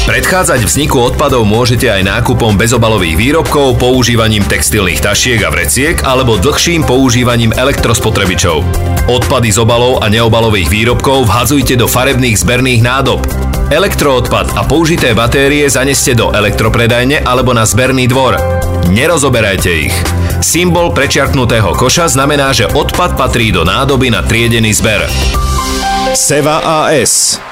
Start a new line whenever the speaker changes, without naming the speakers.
Predchádzať vzniku odpadov môžete aj nákupom bezobalových výrobkov, používaním textilných tašiek a vreciek alebo dlhším používaním elektrospotrebičov. Odpady z obalov a neobalových výrobkov vhadzujte do farebných zberných nádob. Elektroodpad a použité batérie zaneste do elektropredajne alebo na zberný dvor. Nerozoberajte ich. Symbol prečiarknutého koša znamená, že odpad patrí do nádoby na triedený zber.
Seva AS.